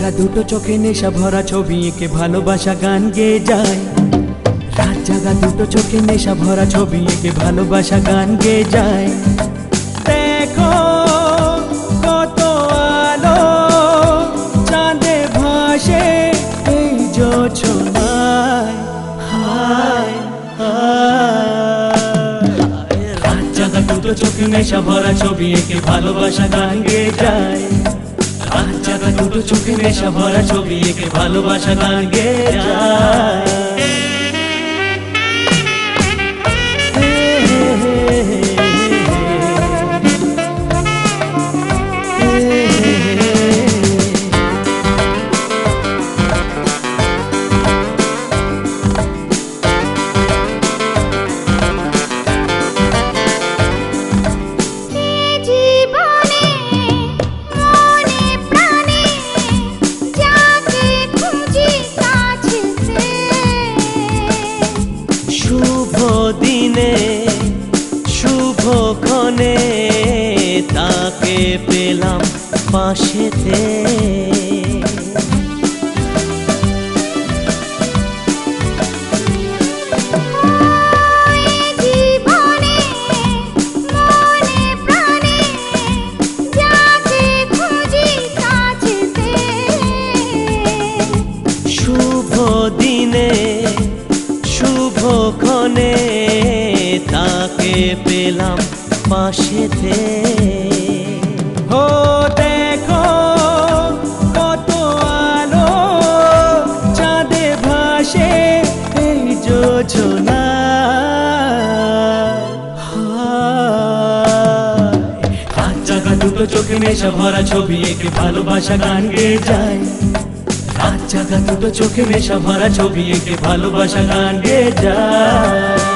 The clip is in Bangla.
জাগা দুটো চোখে নেশা ভরা ছবি এঁকে ভালোবাসা গান গেয়ে যায়। রাত জাগা দুটো চোখে নেশা ভরা ছবি এঁকে ভালোবাসা গান গেয়ে যায়। দেখো কত আলো চাঁদে ভাসে এই জোছনায়, হায় হায়। রাত জাগা দুটো চোখে নেশা ভরা ছবি এঁকে ভালোবাসা গান গেয়ে যায়। রাত জাগা দুটো চোখে নেশা ভরা ছবি এঁকে ভালোবাসা গান গেয়ে যায়। দিনে শুভক্ষণে তাকে পেলাম পাশেতে। শুভ দিনে শুভক্ষণে তাকে পেলাম পাশেতে। ও দেখো কত আলো চাঁদে ভাসে এই জোছনায়, হায়। রাত জাগা দুটো চোখে নেশা ভরা ছবি এঁকে ভালোবাসা গান গেয়ে যায়। রাত জাগা দুটো চোখে নেশা ভরা ছবি এঁকে ভালোবাসা গান গেয়ে যায়।